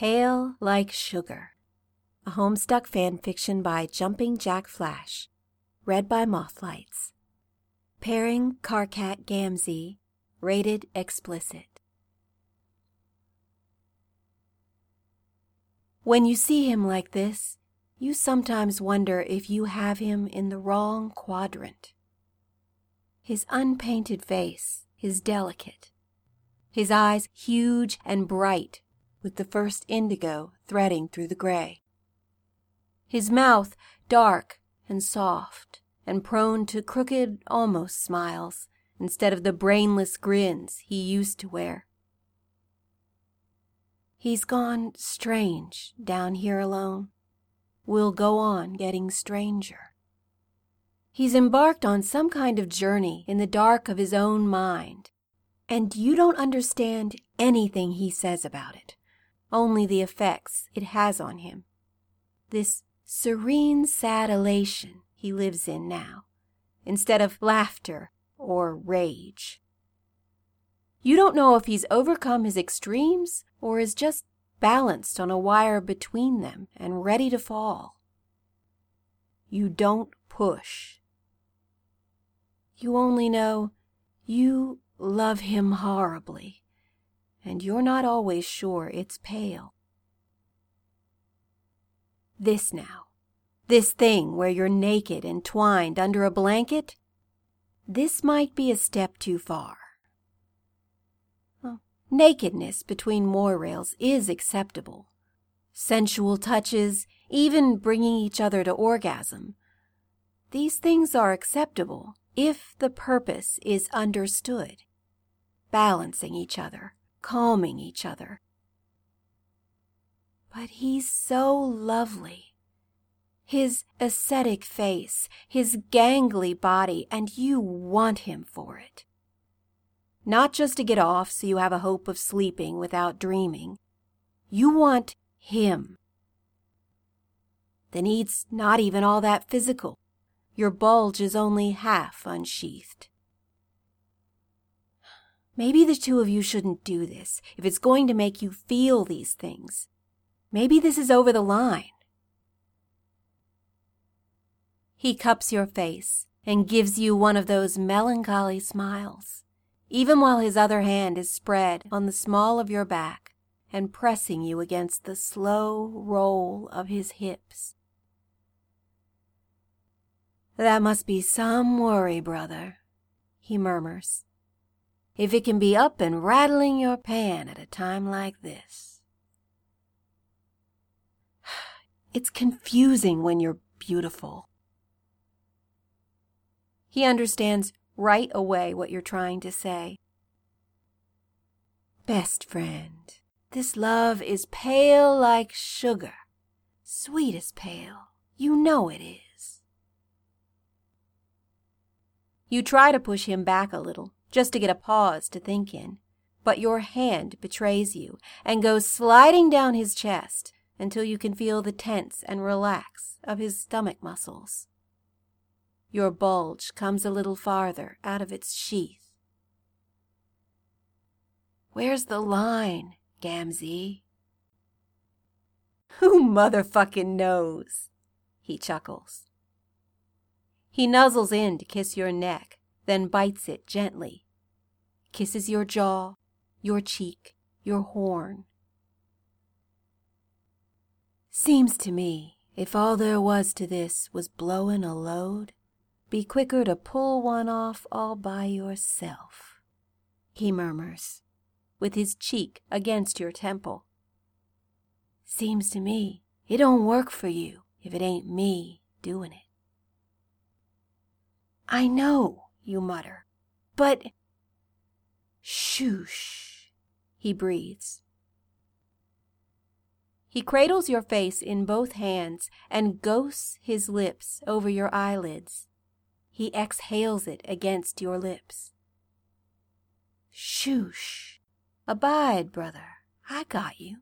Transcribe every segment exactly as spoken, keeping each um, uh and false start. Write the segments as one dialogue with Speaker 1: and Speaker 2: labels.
Speaker 1: Pale Like Sugar, a Homestuck fan fiction by Jumping Jack Flash, read by Mothlights. Pairing Karkat Gamzee, rated explicit. When you see him like this, you sometimes wonder if you have him in the wrong quadrant. His unpainted face is delicate, his eyes huge and bright with the first indigo threading through the gray. His mouth dark and soft and prone to crooked almost smiles instead of the brainless grins he used to wear. He's gone strange down here alone. Will go on getting stranger. He's embarked on some kind of journey in the dark of his own mind, and you don't understand anything he says about it, only the effects it has on him. This serene, sad elation he lives in now, instead of laughter or rage. You don't know if he's overcome his extremes or is just balanced on a wire between them and ready to fall. You don't push. You only know you love him horribly, and you're not always sure it's pale. This now, this thing where you're naked and twined under a blanket, this might be a step too far. Nakedness between moor rails is acceptable. Sensual touches, even bringing each other to orgasm. These things are acceptable if the purpose is understood. Balancing each other, calming each other. But he's so lovely. His ascetic face, his gangly body, and you want him for it. Not just to get off so you have a hope of sleeping without dreaming. You want him. The need's not even all that physical. Your bulge is only half unsheathed. Maybe the two of you shouldn't do this if it's going to make you feel these things. Maybe this is over the line. He cups your face and gives you one of those melancholy smiles, even while his other hand is spread on the small of your back and pressing you against the slow roll of his hips. That must be some worry, brother, he murmurs, if it can be up and rattling your pan at a time like this. It's confusing when you're beautiful. He understands right away what you're trying to say. Best friend, this love is pale like sugar, sweet as pale. You know it is. You try to push him back a little, just to get a pause to think in, but your hand betrays you and goes sliding down his chest until you can feel the tense and relax of his stomach muscles. Your bulge comes a little farther out of its sheath. Where's the line, Gamzee? Who motherfucking knows? He chuckles. He nuzzles in to kiss your neck, then bites it gently. Kisses your jaw, your cheek, your horn. Seems to me, if all there was to this was blowing a load, be quicker to pull one off all by yourself, he murmurs, with his cheek against your temple. Seems to me it don't work for you if it ain't me doing it. I know, you mutter, but... Shoosh, he breathes. He cradles your face in both hands and ghosts his lips over your eyelids. He exhales it against your lips. Shoosh. Abide, brother. I got you.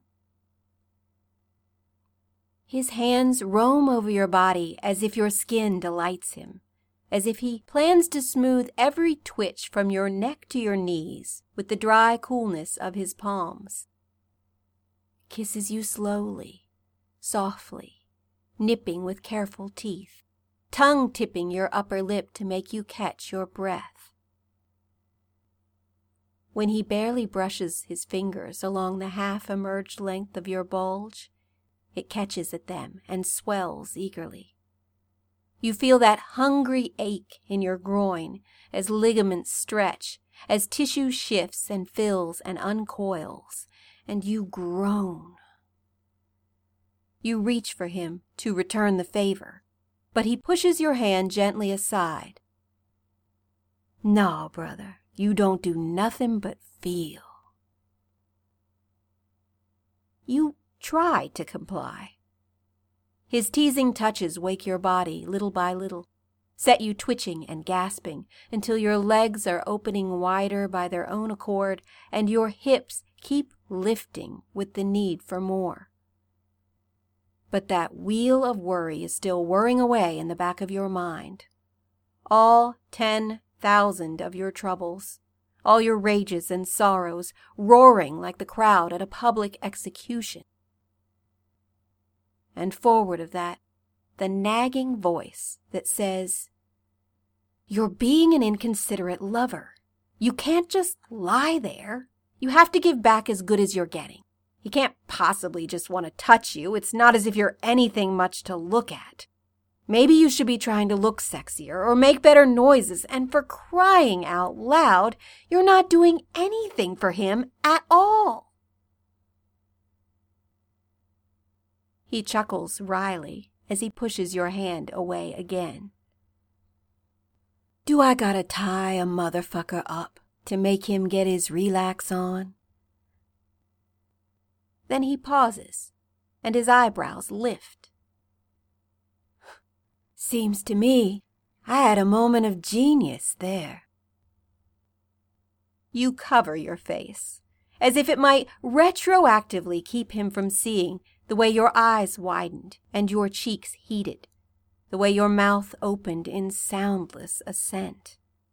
Speaker 1: His hands roam over your body as if your skin delights him, as if he plans to smooth every twitch from your neck to your knees with the dry coolness of his palms. kisses you slowly, softly, nipping with careful teeth, tongue tipping your upper lip to make you catch your breath. When he barely brushes his fingers along the half-emerged length of your bulge, it catches at them and swells eagerly. You feel that hungry ache in your groin as ligaments stretch, as tissue shifts and fills and uncoils, and you groan. You reach for him to return the favor, but he pushes your hand gently aside. "No, brother, you don't do nothing but feel." You try to comply. His teasing touches wake your body little by little, set you twitching and gasping until your legs are opening wider by their own accord and your hips keep lifting with the need for more. But that wheel of worry is still whirring away in the back of your mind. All ten thousand of your troubles, all your rages and sorrows roaring like the crowd at a public execution. And forward of that, the nagging voice that says, "You're being an inconsiderate lover. You can't just lie there. You have to give back as good as you're getting. He can't possibly just want to touch you. It's not as if you're anything much to look at. Maybe you should be trying to look sexier or make better noises, and for crying out loud, you're not doing anything for him at all." He chuckles wryly as he pushes your hand away again. "Do I gotta tie a motherfucker up to make him get his relax on?" Then he pauses, and his eyebrows lift. "Seems to me I had a moment of genius there." You cover your face, as if it might retroactively keep him from seeing the way your eyes widened and your cheeks heated, the way your mouth opened in soundless assent.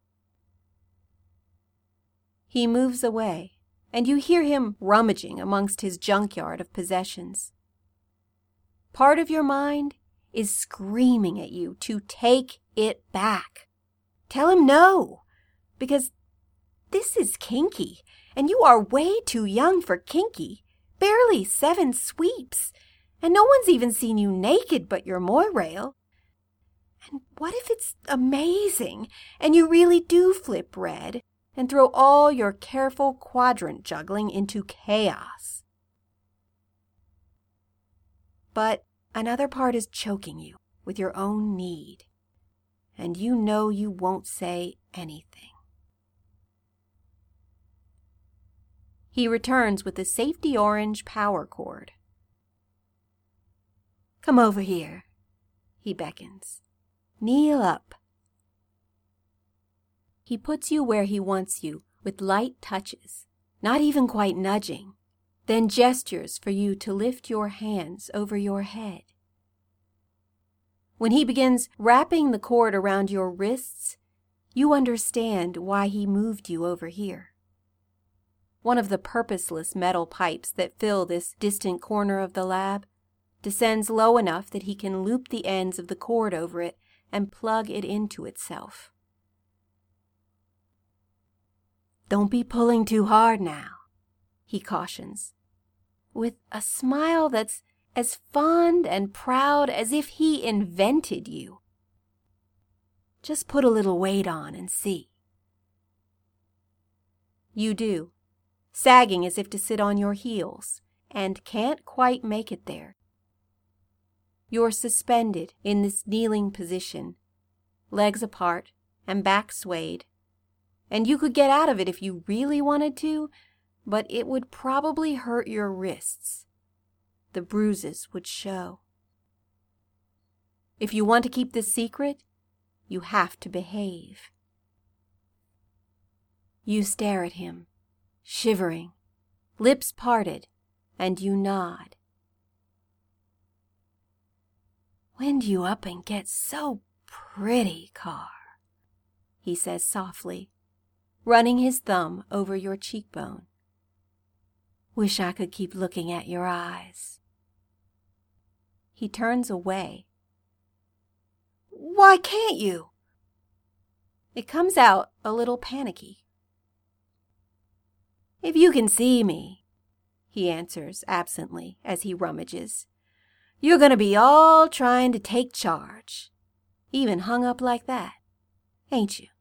Speaker 1: He moves away, and you hear him rummaging amongst his junkyard of possessions. Part of your mind is screaming at you to take it back. Tell him no, because this is kinky, and you are way too young for kinky. Barely seven sweeps, and no one's even seen you naked but your moirail. And what if it's amazing, and you really do flip red and throw all your careful quadrant juggling into chaos? But another part is choking you with your own need, and you know you won't say anything. He returns with the safety orange power cord. "Come over here," he beckons. "Kneel up." He puts you where he wants you with light touches, not even quite nudging, then gestures for you to lift your hands over your head. When he begins wrapping the cord around your wrists, you understand why he moved you over here. One of the purposeless metal pipes that fill this distant corner of the lab descends low enough that he can loop the ends of the cord over it and plug it into itself. "Don't be pulling too hard now," he cautions, with a smile that's as fond and proud as if he invented you. "Just put a little weight on and see." You do, sagging as if to sit on your heels, and can't quite make it there. You're suspended in this kneeling position, legs apart and back swayed, and you could get out of it if you really wanted to, but it would probably hurt your wrists. The bruises would show. If you want to keep this secret, you have to behave. You stare at him, shivering, lips parted, and you nod. "When do you up and get so pretty, Carr?" he says softly, running his thumb over your cheekbone. Wish I could keep looking at your eyes. He turns away. Why can't you? It comes out a little panicky. If you can see me, he answers absently as he rummages, you're going to be all trying to take charge. Even hung up like that, ain't you?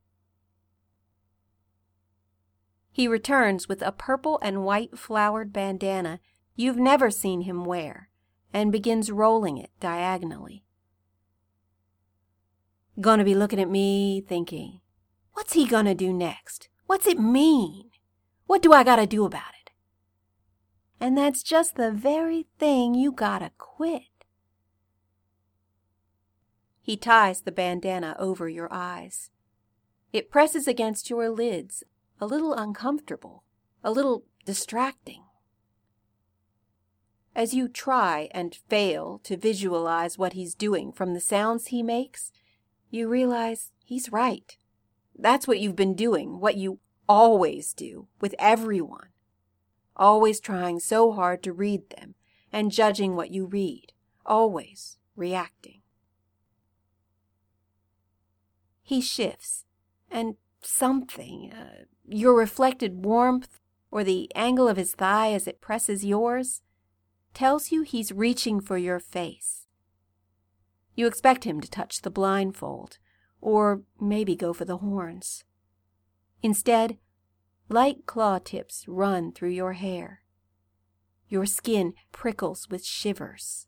Speaker 1: He returns with a purple and white flowered bandana you've never seen him wear and begins rolling it diagonally. Gonna be looking at me thinking, what's he gonna do next? What's it mean? What do I gotta do about it? And that's just the very thing you gotta quit. He ties the bandana over your eyes. It presses against your lids, a little uncomfortable, a little distracting. As you try and fail to visualize what he's doing from the sounds he makes, you realize he's right. That's what you've been doing, what you always do with everyone. Always trying so hard to read them and judging what you read. Always reacting. He shifts, and something, uh, your reflected warmth or the angle of his thigh as it presses yours, tells you he's reaching for your face. You expect him to touch the blindfold, or maybe go for the horns. Instead, light claw tips run through your hair. Your skin prickles with shivers.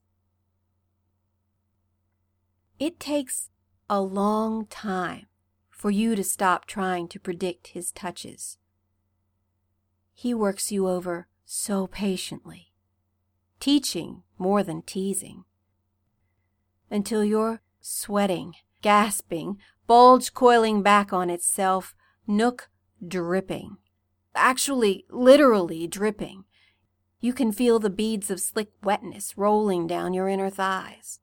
Speaker 1: It takes a long time for you to stop trying to predict his touches. He works you over so patiently, teaching more than teasing, until you're sweating, gasping, bulge coiling back on itself, nook dripping. Actually, literally dripping. You can feel the beads of slick wetness rolling down your inner thighs.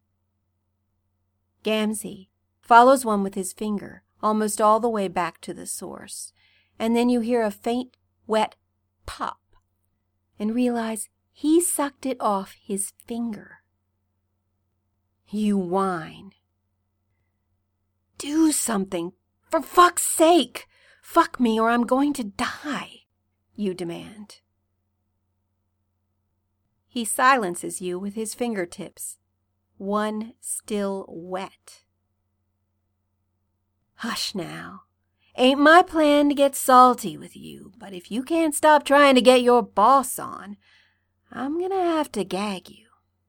Speaker 1: Gamzee follows one with his finger almost all the way back to the source, and then you hear a faint, wet pop and realize he sucked it off his finger. You whine. Do something, for fuck's sake! Fuck me or I'm going to die, you demand. He silences you with his fingertips, one still wet. Hush now. Ain't my plan to get salty with you, but if you can't stop trying to get your boss on, I'm gonna have to gag you.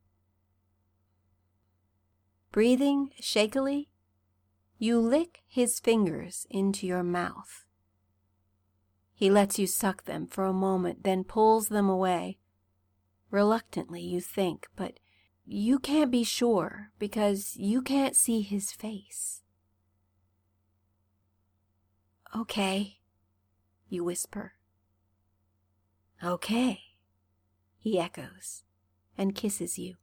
Speaker 1: Breathing shakily, you lick his fingers into your mouth. He lets you suck them for a moment, then pulls them away. Reluctantly, you think, but you can't be sure because you can't see his face. Okay, you whisper. Okay, he echoes and kisses you.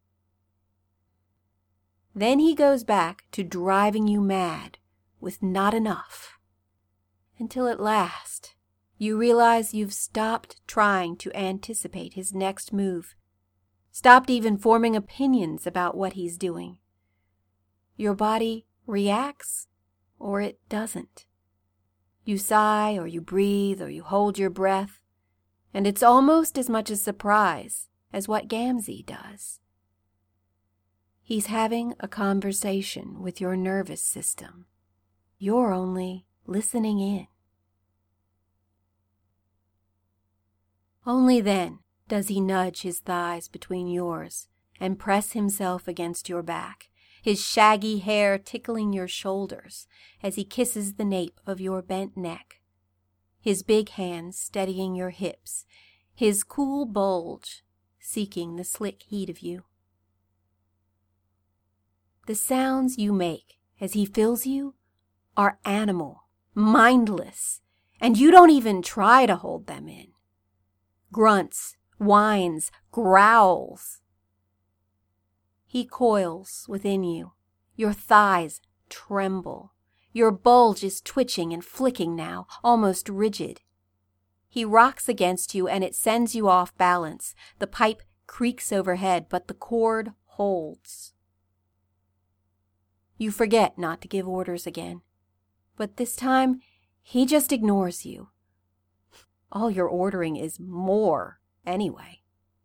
Speaker 1: Then he goes back to driving you mad with not enough, until at last you realize you've stopped trying to anticipate his next move, stopped even forming opinions about what he's doing. Your body reacts or it doesn't. You sigh or you breathe or you hold your breath, and it's almost as much a surprise as what Gamzee does. He's having a conversation with your nervous system. You're only listening in. Only then does he nudge his thighs between yours and press himself against your back, his shaggy hair tickling your shoulders as he kisses the nape of your bent neck, his big hands steadying your hips, his cool bulge seeking the slick heat of you. The sounds you make as he fills you are animal, mindless, and you don't even try to hold them in. Grunts, whines, growls. He coils within you. Your thighs tremble. Your bulge is twitching and flicking now, almost rigid. He rocks against you and it sends you off balance. The pipe creaks overhead, but the cord holds. You forget not to give orders again, but this time he just ignores you. All you're ordering is more anyway.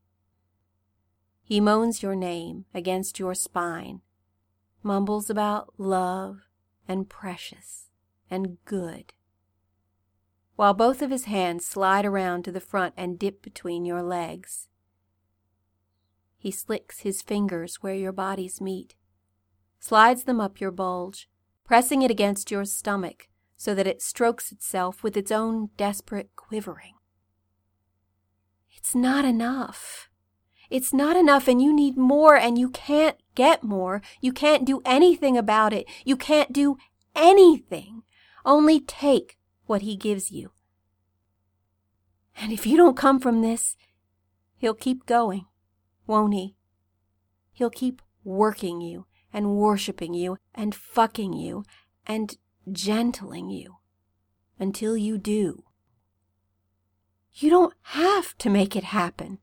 Speaker 1: He moans your name against your spine, mumbles about love and precious and good, while both of his hands slide around to the front and dip between your legs. He slicks his fingers where your bodies meet, slides them up your bulge, pressing it against your stomach so that it strokes itself with its own desperate quivering. It's not enough. It's not enough, and you need more, and you can't get more. You can't do anything about it. You can't do anything. Only take what he gives you. And if you don't come from this, he'll keep going, won't he? He'll keep working you and worshiping you and fucking you and gentling you until you do. You don't have to make it happen.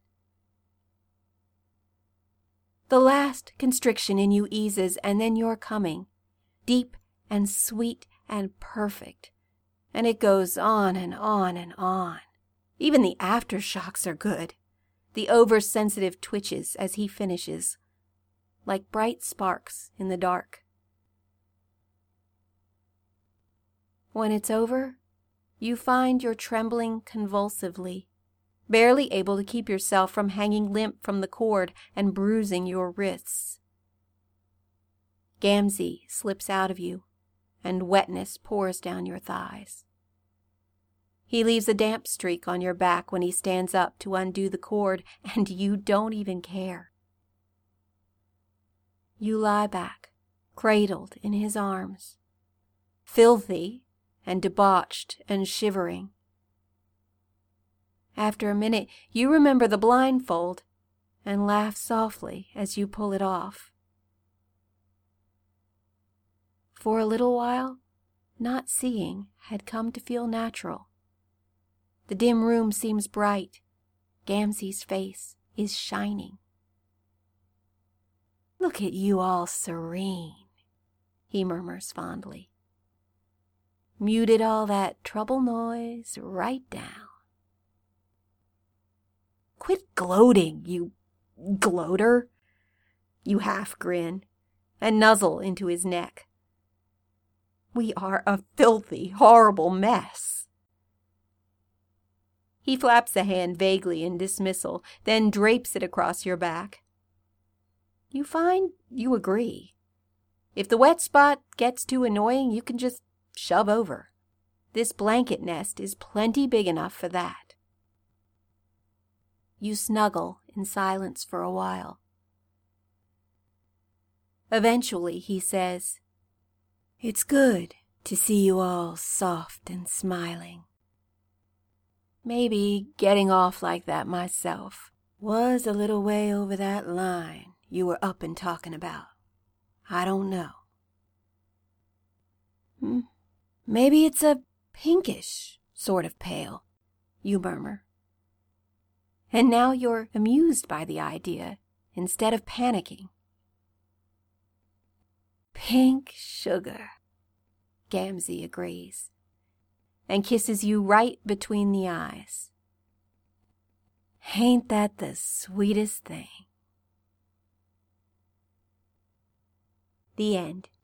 Speaker 1: The last constriction in you eases, and then you're coming, deep and sweet and perfect, and it goes on and on and on. Even the aftershocks are good, the oversensitive twitches as he finishes, like bright sparks in the dark. When it's over, you find you're trembling convulsively, barely able to keep yourself from hanging limp from the cord and bruising your wrists. Gamzee slips out of you, and wetness pours down your thighs. He leaves a damp streak on your back when he stands up to undo the cord, and you don't even care. You lie back, cradled in his arms, filthy and debauched and shivering. After a minute, you remember the blindfold and laugh softly as you pull it off. For a little while, not seeing had come to feel natural. The dim room seems bright. Gamzee's face is shining. "Look at you all serene," he murmurs fondly. "Muted all that trouble noise right down. Quit gloating, you gloater." You half grin and nuzzle into his neck. "We are a filthy, horrible mess." He flaps a hand vaguely in dismissal, then drapes it across your back. You find you agree. If the wet spot gets too annoying, you can just shove over. This blanket nest is plenty big enough for that. You snuggle in silence for a while. Eventually, he says, "It's good to see you all soft and smiling. Maybe getting off like that myself was a little way over that line you were up and talking about. I don't know. Maybe it's a pinkish sort of pale," you murmur. And now you're amused by the idea instead of panicking. "Pink sugar," Gamzee agrees, and kisses you right between the eyes. "Ain't that the sweetest thing?" The end.